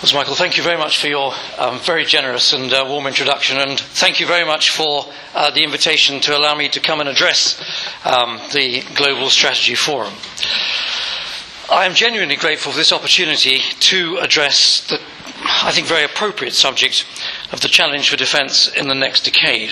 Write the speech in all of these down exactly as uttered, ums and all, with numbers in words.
Well, Michael, thank you very much for your um, very generous and uh, warm introduction, and thank you very much for uh, the invitation to allow me to come and address um, the Global Strategy Forum. I am genuinely grateful for this opportunity to address the, I think, very appropriate subject of the challenge for defence in the next decade.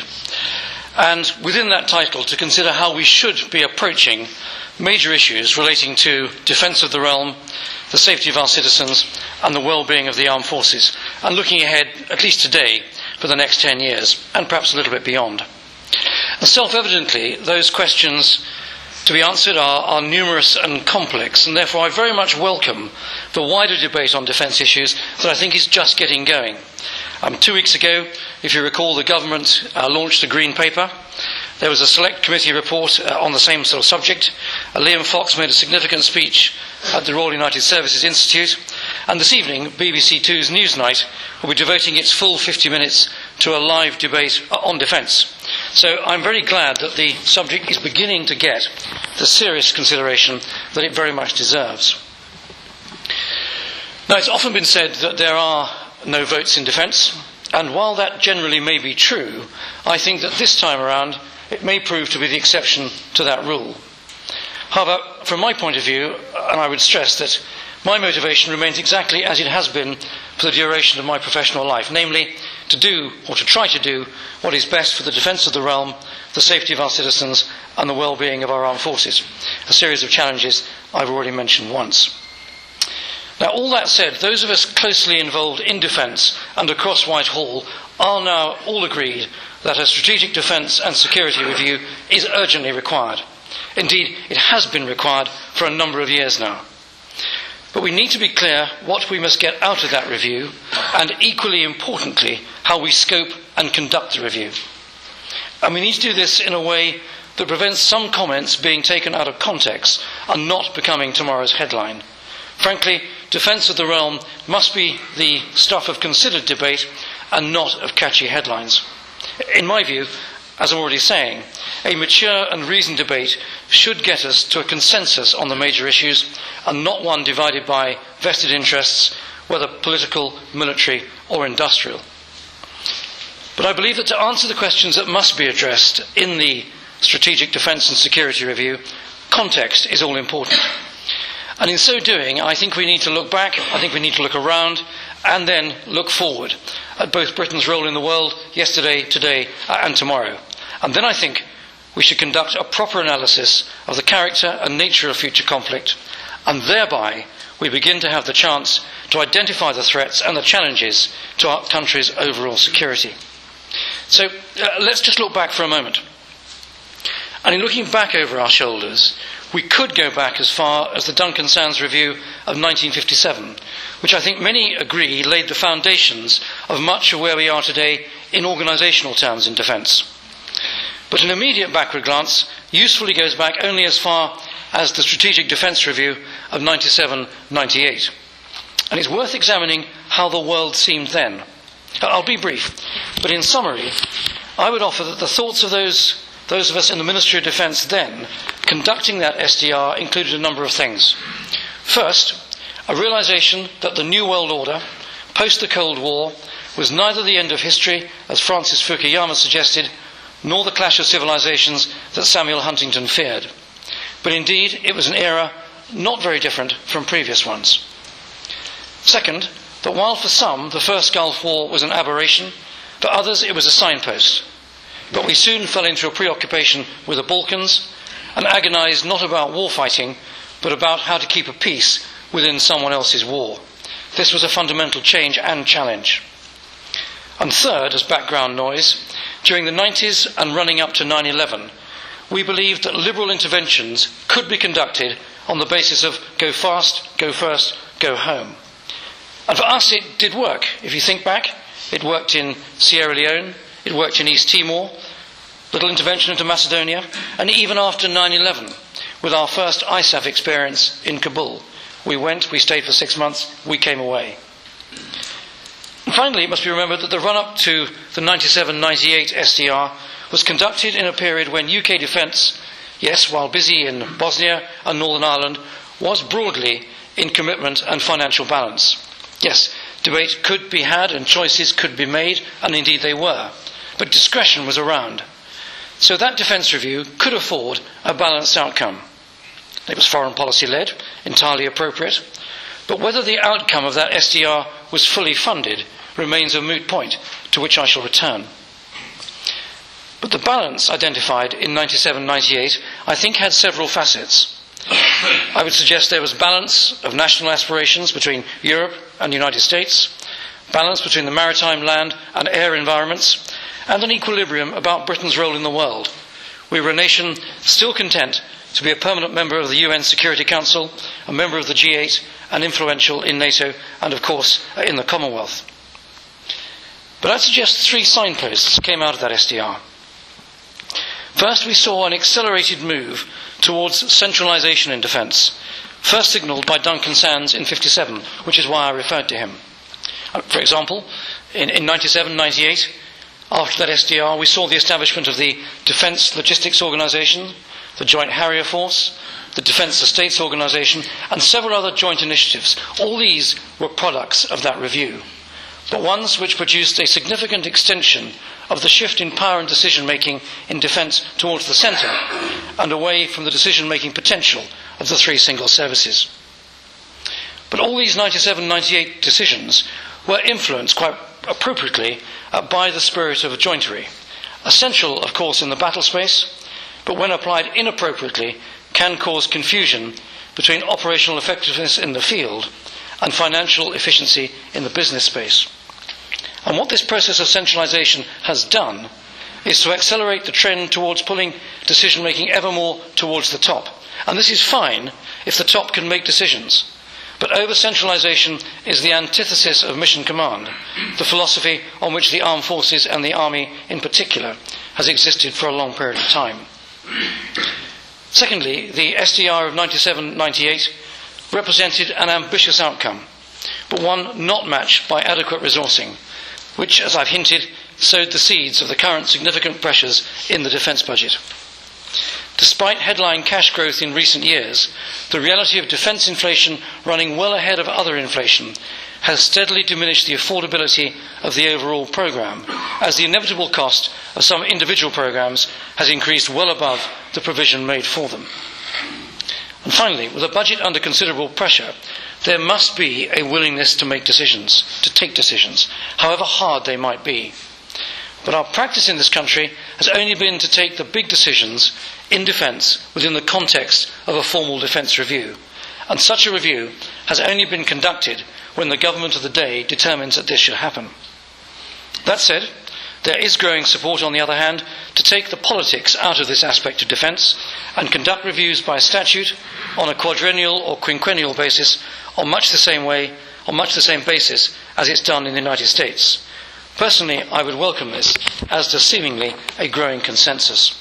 And within that title, to consider how we should be approaching major issues relating to defence of the realm, the safety of our citizens, and the well-being of the armed forces, and looking ahead, at least today, for the next ten years, and perhaps a little bit beyond. And self-evidently, those questions to be answered are, are numerous and complex, and therefore I very much welcome the wider debate on defence issues that I think is just getting going. Um, two weeks ago, if you recall, the government uh, launched a Green Paper. There was a select committee report uh, on the same sort of subject. Uh, Liam Fox made a significant speech at the Royal United Services Institute. And this evening, B B C Two's Newsnight will be devoting its full fifty minutes to a live debate on defence. So I'm very glad that the subject is beginning to get the serious consideration that it very much deserves. Now, it's often been said that there are no votes in defence, and while that generally may be true, I think that this time around it may prove to be the exception to that rule. However, from my point of view, and I would stress that my motivation remains exactly as it has been for the duration of my professional life, namely to do, or to try to do, what is best for the defence of the realm, the safety of our citizens, and the well-being of our armed forces, a series of challenges I've already mentioned once. Now, all that said, those of us closely involved in defence and across Whitehall are now all agreed that a strategic defence and security review is urgently required. Indeed, it has been required for a number of years now. But we need to be clear what we must get out of that review, and equally importantly, how we scope and conduct the review. And we need to do this in a way that prevents some comments being taken out of context and not becoming tomorrow's headline. Frankly, defence of the realm must be the stuff of considered debate and not of catchy headlines. In my view, as I'm already saying, a mature and reasoned debate should get us to a consensus on the major issues, and not one divided by vested interests, whether political, military or industrial. But I believe that to answer the questions that must be addressed in the Strategic Defence and Security Review, context is all important. And in so doing, I think we need to look back, I think we need to look around, and then look forward at both Britain's role in the world yesterday, today, and tomorrow. And then I think we should conduct a proper analysis of the character and nature of future conflict, and thereby we begin to have the chance to identify the threats and the challenges to our country's overall security. So uh, let's just look back for a moment. And in looking back over our shoulders, we could go back as far as the Duncan Sands Review of nineteen fifty-seven, which I think many agree laid the foundations of much of where we are today in organisational terms in defence. But an immediate backward glance usefully goes back only as far as the Strategic Defence Review of ninety-seven ninety-eight. And it's worth examining how the world seemed then. I'll be brief, but in summary, I would offer that the thoughts of those Those of us in the Ministry of Defence then, conducting that S D R, included a number of things. First, a realisation that the New World Order, post the Cold War, was neither the end of history, as Francis Fukuyama suggested, nor the clash of civilisations that Samuel Huntington feared. But indeed, it was an era not very different from previous ones. Second, that while for some the First Gulf War was an aberration, for others it was a signpost. But we soon fell into a preoccupation with the Balkans and agonised not about war fighting, but about how to keep a peace within someone else's war. This was a fundamental change and challenge. And third, as background noise, during the nineties and running up to nine eleven, we believed that liberal interventions could be conducted on the basis of go fast, go first, go home. And for us it did work. If you think back, it worked in Sierra Leone, it worked in East Timor, little intervention into Macedonia, and even after nine eleven, with our first I S A F experience in Kabul. We went, we stayed for six months, we came away. And finally, it must be remembered that the run-up to the ninety-seven ninety-eight S D R was conducted in a period when U K defence, yes, while busy in Bosnia and Northern Ireland, was broadly in commitment and financial balance. Yes, Debate could be had and choices could be made, and indeed they were, but discretion was around. So that defence review could afford a balanced outcome. It was foreign policy led, entirely appropriate, but whether the outcome of that S D R was fully funded remains a moot point, to which I shall return. But the balance identified in ninety-seven ninety-eight, I think, had several facets. I would suggest there was balance of national aspirations between Europe and the United States, balance between the maritime, land and air environments, and an equilibrium about Britain's role in the world. We were a nation still content to be a permanent member of the U N Security Council, a member of the G eight, and influential in NATO, and of course in the Commonwealth. But I'd suggest three signposts came out of that S D R. First, we saw an accelerated move towards centralisation in defence, first signalled by Duncan Sands in fifty-seven, which is why I referred to him. For example, in, in ninety-seven ninety-eight, after that S D R, we saw the establishment of the Defence Logistics Organisation, the Joint Harrier Force, the Defence Estates Organisation, and several other joint initiatives. All these were products of that review, but ones which produced a significant extension of the shift in power and decision-making in defence towards the centre and away from the decision-making potential of the three single services. But all these ninety-seven ninety-eight decisions were influenced quite appropriately uh, by the spirit of jointery, essential, of course, in the battle space, but when applied inappropriately can cause confusion between operational effectiveness in the field and financial efficiency in the business space. And what this process of centralisation has done is to accelerate the trend towards pulling decision-making ever more towards the top. And this is fine if the top can make decisions. But over-centralisation is the antithesis of mission command, the philosophy on which the armed forces and the army in particular has existed for a long period of time. Secondly, the S D R of ninety-seven ninety-eight represented an ambitious outcome, but one not matched by adequate resourcing, which, as I've hinted, sowed the seeds of the current significant pressures in the defence budget. Despite headline cash growth in recent years, the reality of defence inflation running well ahead of other inflation has steadily diminished the affordability of the overall programme, as the inevitable cost of some individual programmes has increased well above the provision made for them. And finally, with a budget under considerable pressure, there must be a willingness to make decisions, to take decisions, however hard they might be. But our practice in this country has only been to take the big decisions in defence within the context of a formal defence review. And such a review has only been conducted when the government of the day determines that this should happen. That said, there is growing support, on the other hand, to take the politics out of this aspect of defence and conduct reviews by statute on a quadrennial or quinquennial basis on much the same way, on much the same basis as it's done in the United States. Personally, I would welcome this, as does seemingly a growing consensus.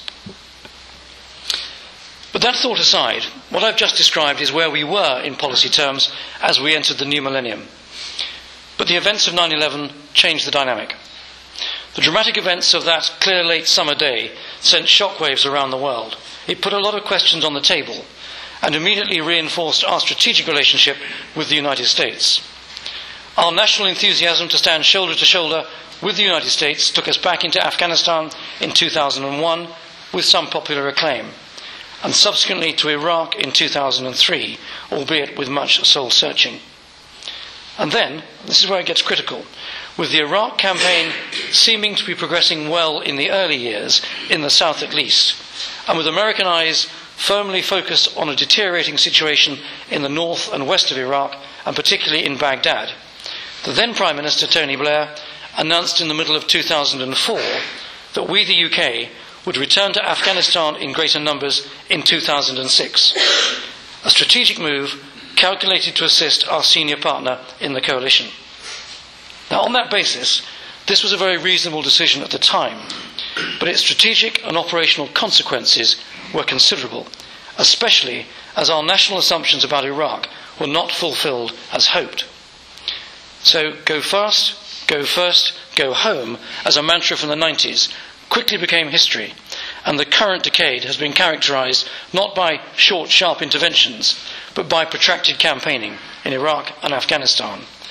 But that thought aside, what I've just described is where we were in policy terms as we entered the new millennium. But the events of nine eleven changed the dynamic. The dramatic events of that clear late summer day sent shockwaves around the world. It put a lot of questions on the table and immediately reinforced our strategic relationship with the United States. Our national enthusiasm to stand shoulder to shoulder with the United States took us back into Afghanistan in two thousand one with some popular acclaim, and subsequently to Iraq in two thousand three, albeit with much soul-searching. And then, this is where it gets critical, with the Iraq campaign seeming to be progressing well in the early years, in the south at least, and with American eyes firmly focused on a deteriorating situation in the north and west of Iraq, and particularly in Baghdad, the then Prime Minister, Tony Blair, announced in the middle of two thousand four that we, the U K, would return to Afghanistan in greater numbers in two thousand six, a strategic move calculated to assist our senior partner in the coalition. Now, on that basis, this was a very reasonable decision at the time, but its strategic and operational consequences were considerable, especially as our national assumptions about Iraq were not fulfilled as hoped. So, go fast, go first, go home, as a mantra from the nineties, quickly became history, and the current decade has been characterised not by short, sharp interventions, but by protracted campaigning in Iraq and Afghanistan,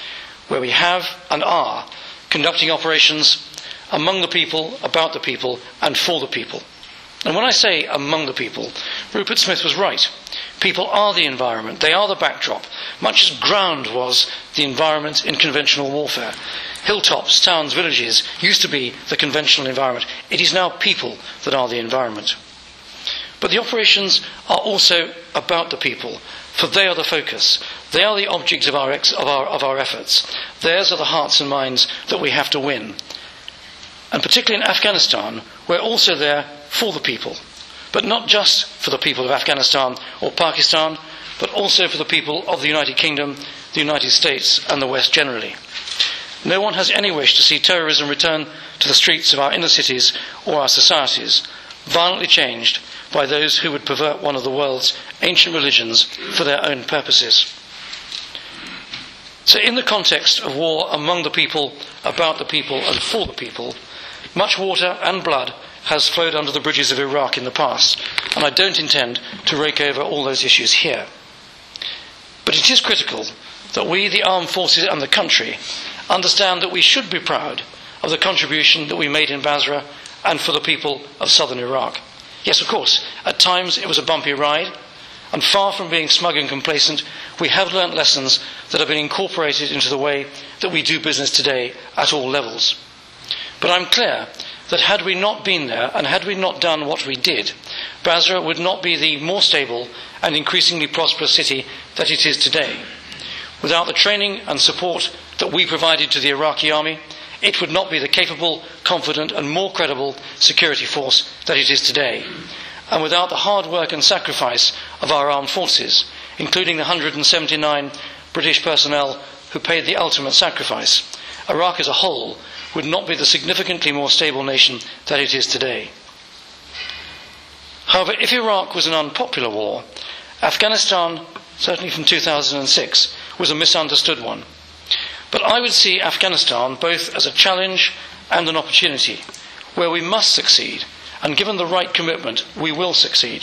where we have and are conducting operations among the people, about the people, and for the people. And when I say among the people, Rupert Smith was right. People are the environment. They are the backdrop, much as ground was the environment in conventional warfare. Hilltops, towns, villages used to be the conventional environment. It is now people that are the environment. But the operations are also about the people, for they are the focus. They are the object of our, ex- of our, of our efforts. Theirs are the hearts and minds that we have to win. And particularly in Afghanistan, we're also there for the people. But not just for the people of Afghanistan or Pakistan, but also for the people of the United Kingdom, the United States, and the West generally. No one has any wish to see terrorism return to the streets of our inner cities or our societies, violently changed by those who would pervert one of the world's ancient religions for their own purposes. So in the context of war among the people, about the people, and for the people, much water and blood has flowed under the bridges of Iraq in the past, and I don't intend to rake over all those issues here. But it is critical that we, the armed forces and the country, understand that we should be proud of the contribution that we made in Basra and for the people of southern Iraq. Yes, of course, at times it was a bumpy ride, and far from being smug and complacent, we have learnt lessons that have been incorporated into the way that we do business today at all levels. But I'm clear that had we not been there and had we not done what we did, Basra would not be the more stable and increasingly prosperous city that it is today. Without the training and support that we provided to the Iraqi army, it would not be the capable, confident and more credible security force that it is today. And without the hard work and sacrifice of our armed forces, including the one hundred seventy-nine British personnel who paid the ultimate sacrifice, Iraq as a whole would not be the significantly more stable nation that it is today. However, if Iraq was an unpopular war, Afghanistan, certainly from two thousand six, was a misunderstood one. But I would see Afghanistan both as a challenge and an opportunity, where we must succeed, and given the right commitment, we will succeed.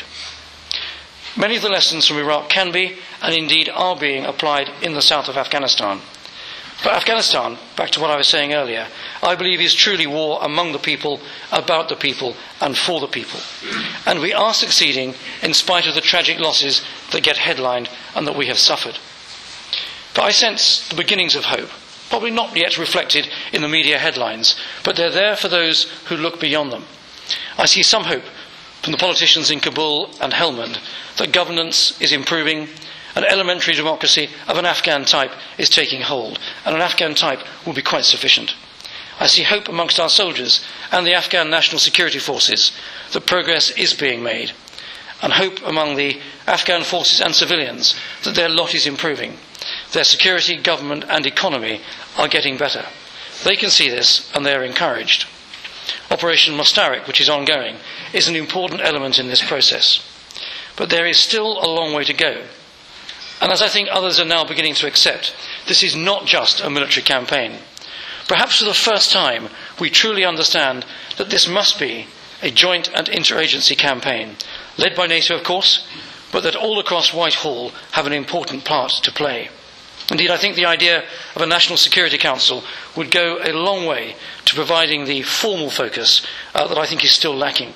Many of the lessons from Iraq can be, and indeed are being, applied in the south of Afghanistan. But Afghanistan, back to what I was saying earlier, I believe is truly war among the people, about the people, and for the people. And we are succeeding in spite of the tragic losses that get headlined and that we have suffered. But I sense the beginnings of hope, probably not yet reflected in the media headlines, but they're there for those who look beyond them. I see some hope from the politicians in Kabul and Helmand that governance is improving, an elementary democracy of an Afghan type is taking hold, and an Afghan type will be quite sufficient. I see hope amongst our soldiers and the Afghan National Security Forces that progress is being made, and hope among the Afghan forces and civilians that their lot is improving. Their security, government and economy are getting better. They can see this and they are encouraged. Operation Mustarik, which is ongoing, is an important element in this process. But there is still a long way to go. And as I think others are now beginning to accept, this is not just a military campaign. Perhaps for the first time, we truly understand that this must be a joint and interagency campaign, led by NATO, of course, but that all across Whitehall have an important part to play. Indeed, I think the idea of a National Security Council would go a long way to providing the formal focus uh, that I think is still lacking.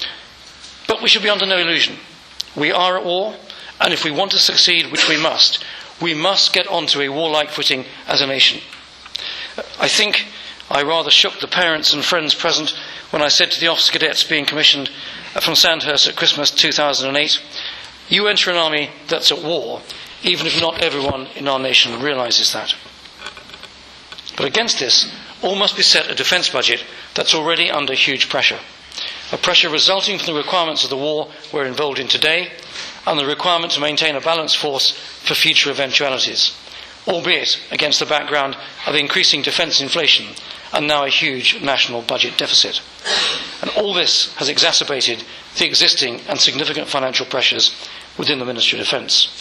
But we should be under no illusion. We are at war, and if we want to succeed, which we must, we must get onto a warlike footing as a nation. I think I rather shook the parents and friends present when I said to the officer cadets being commissioned from Sandhurst at Christmas two thousand eight, you enter an army that's at war, even if not everyone in our nation realises that. But against this, all must be set a defence budget that's already under huge pressure. A pressure resulting from the requirements of the war we're involved in today, and the requirement to maintain a balanced force for future eventualities, albeit against the background of increasing defence inflation and now a huge national budget deficit. And all this has exacerbated the existing and significant financial pressures within the Ministry of Defence.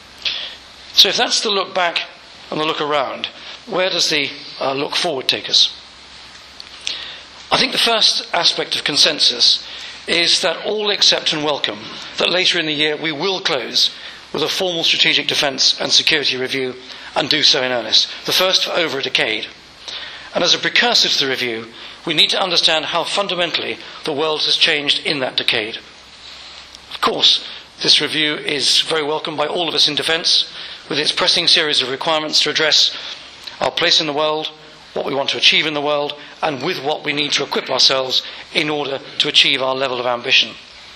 So if that's the look back and the look around, where does the uh, look forward take us? I think the first aspect of consensus is that all accept and welcome that later in the year we will close with a formal strategic defence and security review, and do so in earnest, the first for over a decade. And as a precursor to the review, we need to understand how fundamentally the world has changed in that decade. Of course, this review is very welcome by all of us in defence, with its pressing series of requirements to address our place in the world, what we want to achieve in the world, and with what we need to equip ourselves in order to achieve our level of ambition.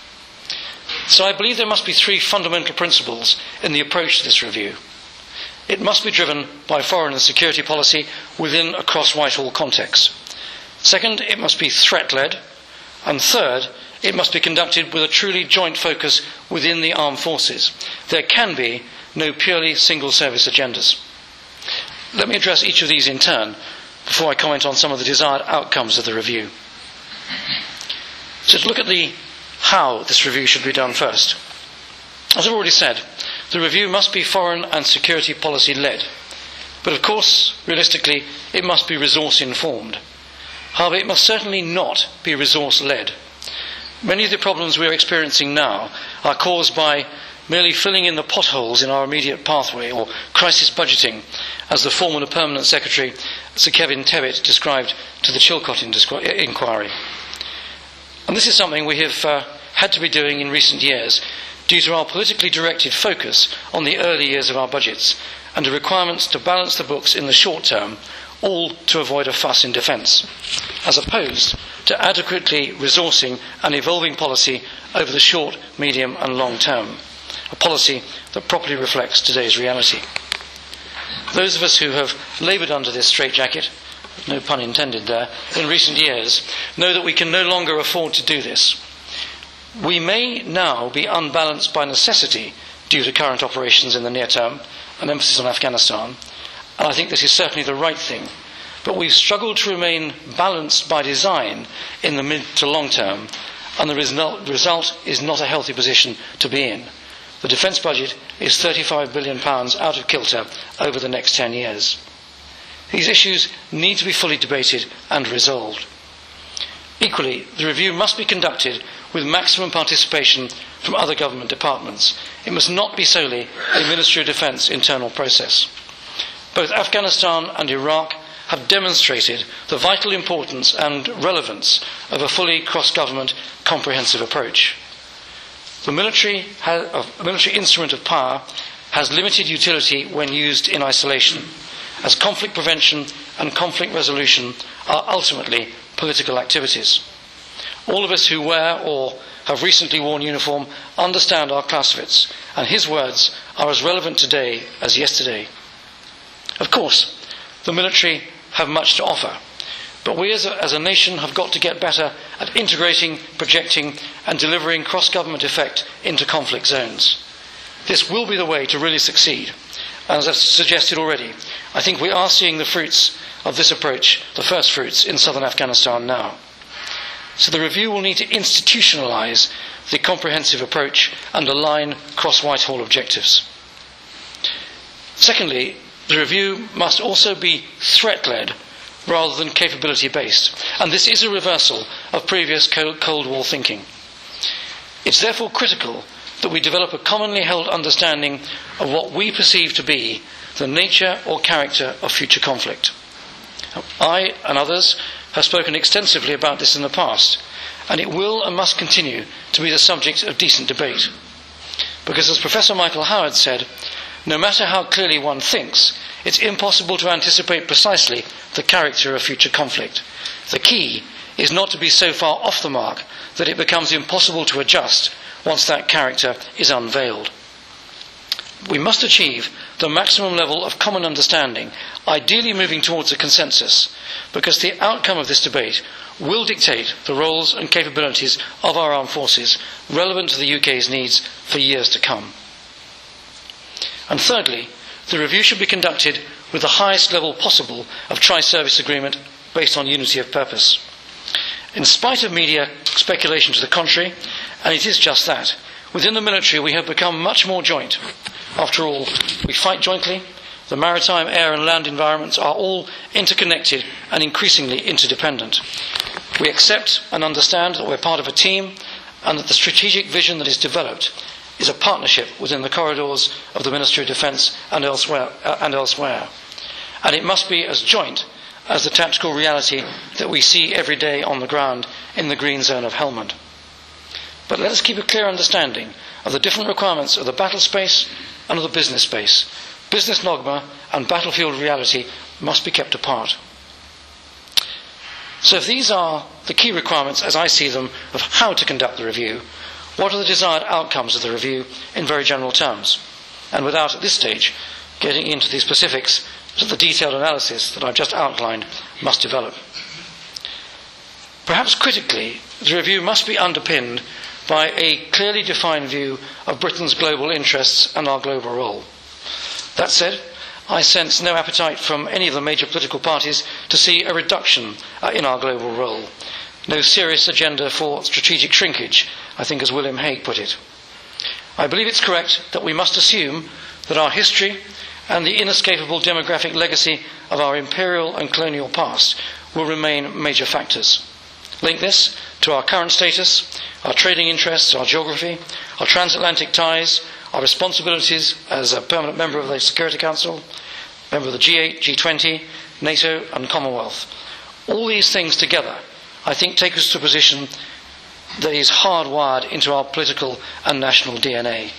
So I believe there must be three fundamental principles in the approach to this review. It must be driven by foreign and security policy within a cross-Whitehall context. Second, it must be threat-led. And third, it must be conducted with a truly joint focus within the armed forces. There can be no purely single-service agendas. Let me address each of these in turn before I comment on some of the desired outcomes of the review. So to look at the how this review should be done first. As I've already said, the review must be foreign and security policy led. But of course, realistically, it must be resource informed. However, it must certainly not be resource led. Many of the problems we are experiencing now are caused by merely filling in the potholes in our immediate pathway, or crisis budgeting, as the former Permanent Secretary, Sir Kevin Tebbit, described to the Chilcot inquiry. And this is something we have uh, had to be doing in recent years due to our politically directed focus on the early years of our budgets and the requirements to balance the books in the short term, all to avoid a fuss in defence, as opposed to adequately resourcing and evolving policy over the short, medium and long term, a policy that properly reflects today's reality. Those of us who have laboured under this straitjacket, no pun intended there, in recent years, know that we can no longer afford to do this. We may now be unbalanced by necessity due to current operations in the near term, an emphasis on Afghanistan, and I think this is certainly the right thing, but we've struggled to remain balanced by design in the mid to long term, and the result is not a healthy position to be in. The defence budget is thirty-five billion pounds out of kilter over the next ten years. These issues need to be fully debated and resolved. Equally, the review must be conducted with maximum participation from other government departments. It must not be solely a Ministry of Defence internal process. Both Afghanistan and Iraq have demonstrated the vital importance and relevance of a fully cross-government comprehensive approach. The military, has, a military instrument of power has limited utility when used in isolation, as conflict prevention and conflict resolution are ultimately political activities. All of us who wear or have recently worn uniform understand our Clausewitz, and his words are as relevant today as yesterday. Of course, the military have much to offer, but we as a, as a nation have got to get better at integrating, projecting and delivering cross-government effect into conflict zones. This will be the way to really succeed. And as I've suggested already, I think we are seeing the fruits of this approach, the first fruits, in southern Afghanistan now. So the review will need to institutionalise the comprehensive approach and align cross-Whitehall objectives. Secondly, the review must also be threat-led rather than capability-based, and this is a reversal of previous Cold War thinking. It's therefore critical that we develop a commonly held understanding of what we perceive to be the nature or character of future conflict. I and others have spoken extensively about this in the past, and it will and must continue to be the subject of decent debate. Because as Professor Michael Howard said, no matter how clearly one thinks, it's impossible to anticipate precisely the character of future conflict. The key is not to be so far off the mark that it becomes impossible to adjust once that character is unveiled. We must achieve the maximum level of common understanding, ideally moving towards a consensus, because the outcome of this debate will dictate the roles and capabilities of our armed forces relevant to the U K's needs for years to come. And thirdly, the review should be conducted with the highest level possible of tri-service agreement based on unity of purpose. In spite of media speculation to the contrary, and it is just that, within the military we have become much more joint. After all, we fight jointly, the maritime, air and land environments are all interconnected and increasingly interdependent. We accept and understand that we're part of a team and that the strategic vision that is developed is a partnership within the corridors of the Ministry of Defence and elsewhere, uh, and elsewhere. And it must be as joint as the tactical reality that we see every day on the ground in the green zone of Helmand. But let us keep a clear understanding of the different requirements of the battle space and of the business space. Business Nogma and battlefield reality must be kept apart. So if these are the key requirements, as I see them, of how to conduct the review, what are the desired outcomes of the review in very general terms? And without, at this stage, getting into the specifics that the detailed analysis that I've just outlined must develop. Perhaps critically, the review must be underpinned by a clearly defined view of Britain's global interests and our global role. That said, I sense no appetite from any of the major political parties to see a reduction uh, in our global role. No serious agenda for strategic shrinkage, I think as William Hague put it. I believe it's correct that we must assume that our history and the inescapable demographic legacy of our imperial and colonial past will remain major factors. Link this to our current status, our trading interests, our geography, our transatlantic ties, our responsibilities as a permanent member of the Security Council, member of the G eight, G twenty, NATO and Commonwealth. All these things together, I think, take us to a position that is hardwired into our political and national D N A.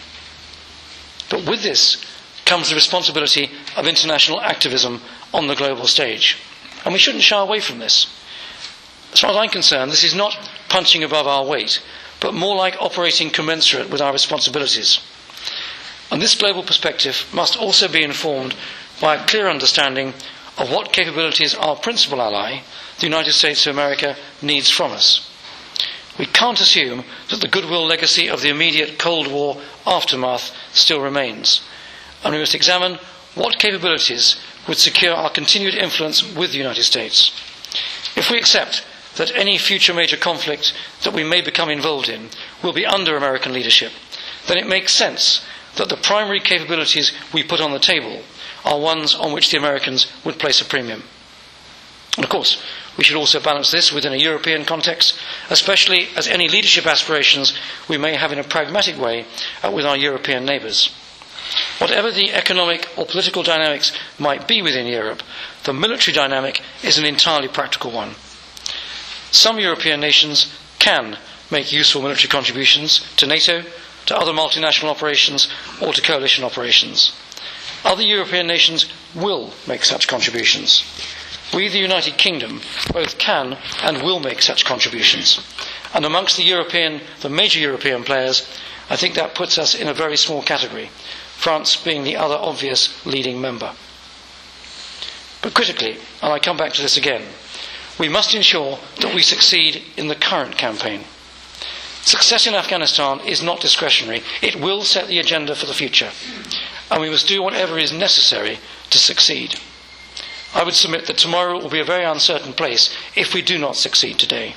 But with this comes the responsibility of international activism on the global stage. And we shouldn't shy away from this. As far as I'm concerned, this is not punching above our weight, but more like operating commensurate with our responsibilities. And this global perspective must also be informed by a clear understanding of what capabilities our principal ally, the United States of America, needs from us. We can't assume that the goodwill legacy of the immediate Cold War aftermath still remains. And we must examine what capabilities would secure our continued influence with the United States. If we accept that any future major conflict that we may become involved in will be under American leadership, then it makes sense that the primary capabilities we put on the table are ones on which the Americans would place a premium. And of course, we should also balance this within a European context, especially as any leadership aspirations we may have in a pragmatic way uh, with our European neighbours. Whatever the economic or political dynamics might be within Europe, the military dynamic is an entirely practical one. Some European nations can make useful military contributions to NATO, to other multinational operations, or to coalition operations. Other European nations will make such contributions. We, the United Kingdom, both can and will make such contributions. And amongst the European, the major European players, I think that puts us in a very small category, France being the other obvious leading member. But critically, and I come back to this again, we must ensure that we succeed in the current campaign. Success in Afghanistan is not discretionary. It will set the agenda for the future. And we must do whatever is necessary to succeed. I would submit that tomorrow will be a very uncertain place if we do not succeed today.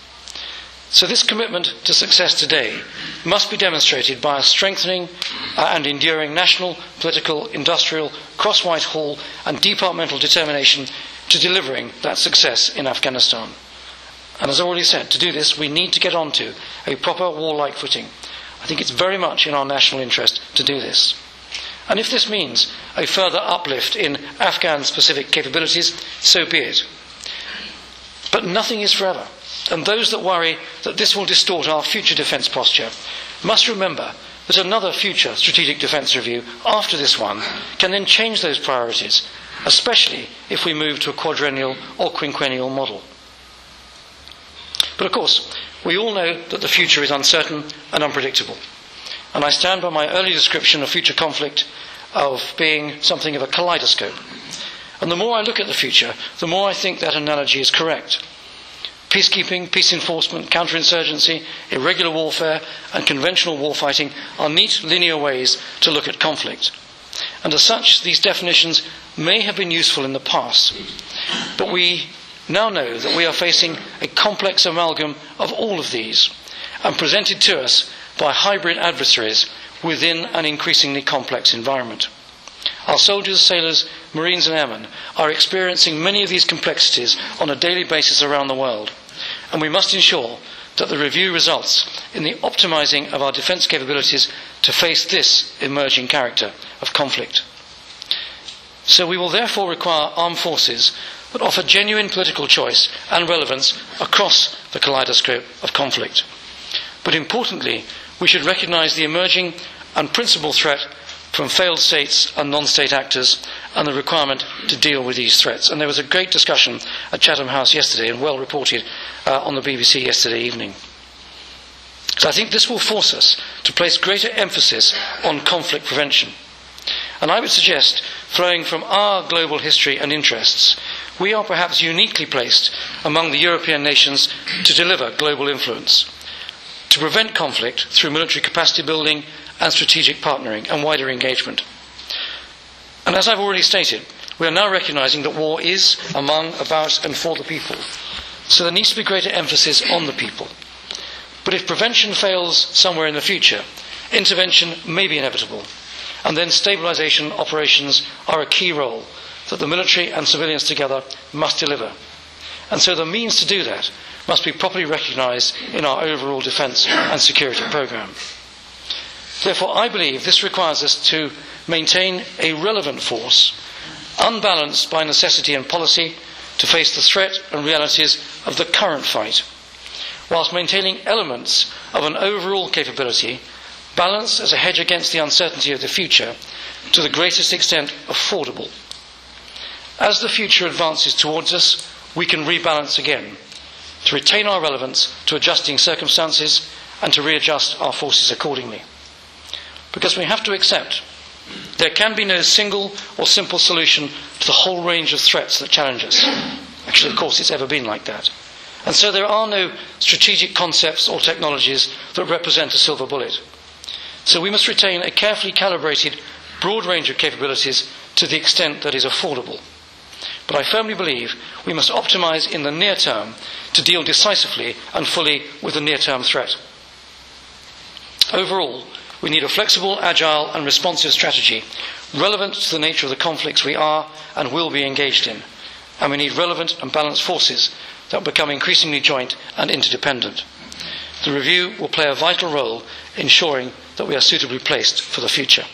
So this commitment to success today must be demonstrated by a strengthening uh, and enduring national, political, industrial, cross-Whitehall and departmental determination to delivering that success in Afghanistan. And as I already said, to do this we need to get onto a proper warlike footing. I think it's very much in our national interest to do this. And if this means a further uplift in Afghan-specific capabilities, so be it. But nothing is forever. And those that worry that this will distort our future defence posture must remember that another future strategic defence review after this one can then change those priorities, especially if we move to a quadrennial or quinquennial model. But of course, we all know that the future is uncertain and unpredictable. And I stand by my early description of future conflict of being something of a kaleidoscope. And the more I look at the future, the more I think that analogy is correct. Peacekeeping, peace enforcement, counterinsurgency, irregular warfare and conventional warfighting are neat linear ways to look at conflict. And as such, these definitions may have been useful in the past. But we now know that we are facing a complex amalgam of all of these and presented to us by hybrid adversaries within an increasingly complex environment. Our soldiers, sailors, marines and airmen are experiencing many of these complexities on a daily basis around the world, and we must ensure that the review results in the optimising of our defence capabilities to face this emerging character of conflict. So we will therefore require armed forces that offer genuine political choice and relevance across the kaleidoscope of conflict. But importantly, we should recognise the emerging and principal threat from failed states and non-state actors and the requirement to deal with these threats. And there was a great discussion at Chatham House yesterday and well reported uh, on the B B C yesterday evening. So I think this will force us to place greater emphasis on conflict prevention. And I would suggest, flowing from our global history and interests, we are perhaps uniquely placed among the European nations to deliver global influence, to prevent conflict through military capacity building and strategic partnering and wider engagement. And as I've already stated, we are now recognising that war is among, about and for the people. So there needs to be greater emphasis on the people. But if prevention fails somewhere in the future, intervention may be inevitable. And then stabilisation operations are a key role that the military and civilians together must deliver. And so the means to do that must be properly recognised in our overall defence and security programme. Therefore, I believe this requires us to maintain a relevant force, unbalanced by necessity and policy, to face the threat and realities of the current fight, whilst maintaining elements of an overall capability balanced as a hedge against the uncertainty of the future to the greatest extent affordable. As the future advances towards us, we can rebalance again, to retain our relevance to adjusting circumstances and to readjust our forces accordingly. Because we have to accept there can be no single or simple solution to the whole range of threats that challenge us. Actually, of course, it's ever been like that. And so there are no strategic concepts or technologies that represent a silver bullet. So we must retain a carefully calibrated, broad range of capabilities to the extent that is affordable. But I firmly believe we must optimise in the near term to deal decisively and fully with the near-term threat. Overall, we need a flexible, agile and responsive strategy relevant to the nature of the conflicts we are and will be engaged in. And we need relevant and balanced forces that become increasingly joint and interdependent. The review will play a vital role in ensuring that we are suitably placed for the future.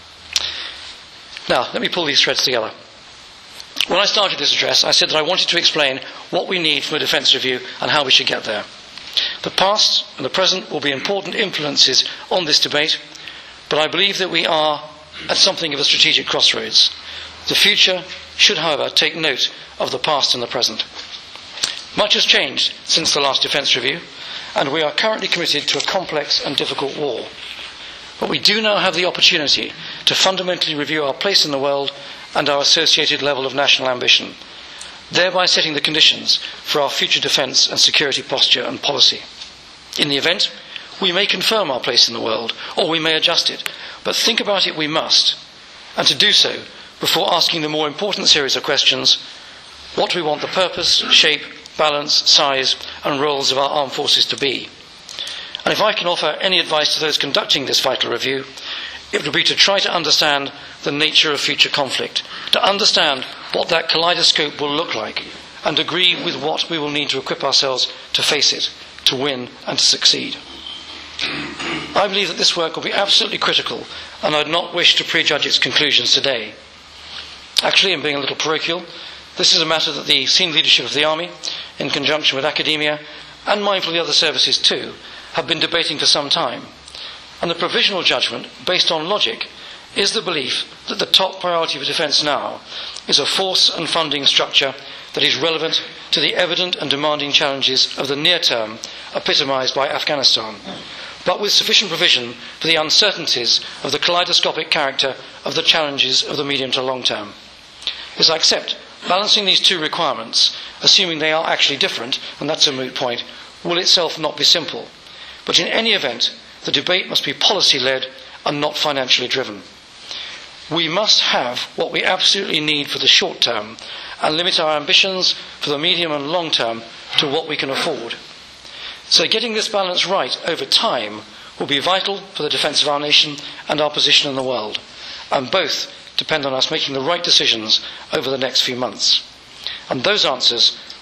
Now, let me pull these threads together. When I started this address, I said that I wanted to explain what we need from a defence review and how we should get there. The past and the present will be important influences on this debate, but I believe that we are at something of a strategic crossroads. The future should, however, take note of the past and the present. Much has changed since the last defence review, and we are currently committed to a complex and difficult war. But we do now have the opportunity to fundamentally review our place in the world and our associated level of national ambition, thereby setting the conditions for our future defence and security posture and policy. In the event, we may confirm our place in the world, or we may adjust it, but think about it we must, and to do so before asking the more important series of questions: what do we want the purpose, shape, balance, size and roles of our armed forces to be? And if I can offer any advice to those conducting this vital review, it would be to try to understand the nature of future conflict, to understand what that kaleidoscope will look like, and agree with what we will need to equip ourselves to face it, to win and to succeed. I believe that this work will be absolutely critical, and I would not wish to prejudge its conclusions today. Actually, in being a little parochial, this is a matter that the senior leadership of the Army, in conjunction with academia, and mindful of the other services too, have been debating for some time. And the provisional judgment, based on logic, is the belief that the top priority for defence now is a force and funding structure that is relevant to the evident and demanding challenges of the near term, epitomised by Afghanistan, but with sufficient provision for the uncertainties of the kaleidoscopic character of the challenges of the medium to long term. As I accept, balancing these two requirements, assuming they are actually different, and that's a moot point, will itself not be simple. But in any event, the debate must be policy-led and not financially driven. We must have what we absolutely need for the short term and limit our ambitions for the medium and long term to what we can afford. So getting this balance right over time will be vital for the defence of our nation and our position in the world, and both depend on us making the right decisions over the next few months. And those answers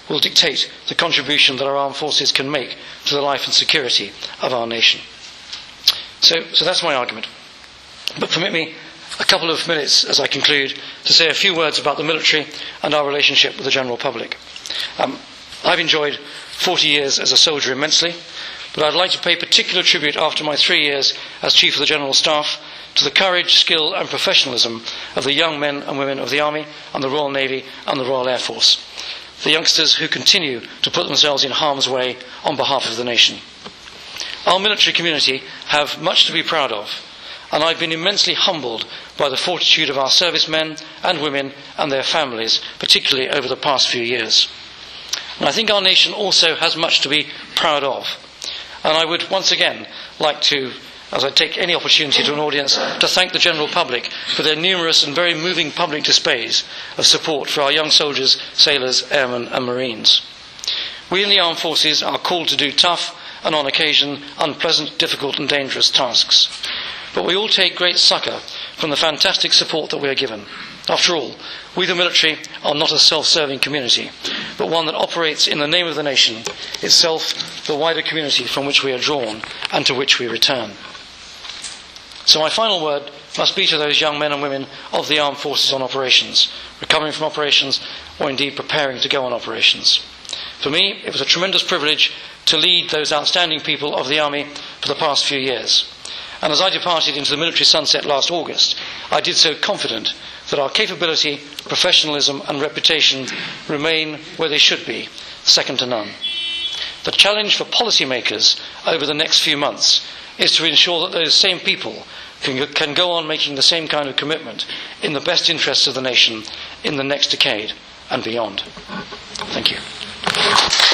will dictate the contribution that our armed forces can make to the life and security of our nation. So, so that's my argument. But permit me a couple of minutes as I conclude to say a few words about the military and our relationship with the general public. Um, I've enjoyed forty years as a soldier immensely, but I'd like to pay particular tribute after my three years as Chief of the General Staff to the courage, skill and professionalism of the young men and women of the Army and the Royal Navy and the Royal Air Force, the youngsters who continue to put themselves in harm's way on behalf of the nation. Our military community have much to be proud of, and I've been immensely humbled by the fortitude of our servicemen and women and their families, particularly over the past few years. And I think our nation also has much to be proud of. And I would once again like to, as I take any opportunity to an audience, to thank the general public for their numerous and very moving public displays of support for our young soldiers, sailors, airmen and marines. We in the armed forces are called to do tough and on occasion unpleasant, difficult and dangerous tasks. But we all take great succour from the fantastic support that we are given. After all, we the military are not a self-serving community, but one that operates in the name of the nation, itself the wider community from which we are drawn and to which we return. So my final word must be to those young men and women of the armed forces on operations, recovering from operations or indeed preparing to go on operations. For me, it was a tremendous privilege to lead those outstanding people of the Army for the past few years. And as I departed into the military sunset last August, I did so confident that our capability, professionalism and reputation remain where they should be, second to none. The challenge for policymakers over the next few months is to ensure that those same people can, can go on making the same kind of commitment in the best interests of the nation in the next decade and beyond. Thank you.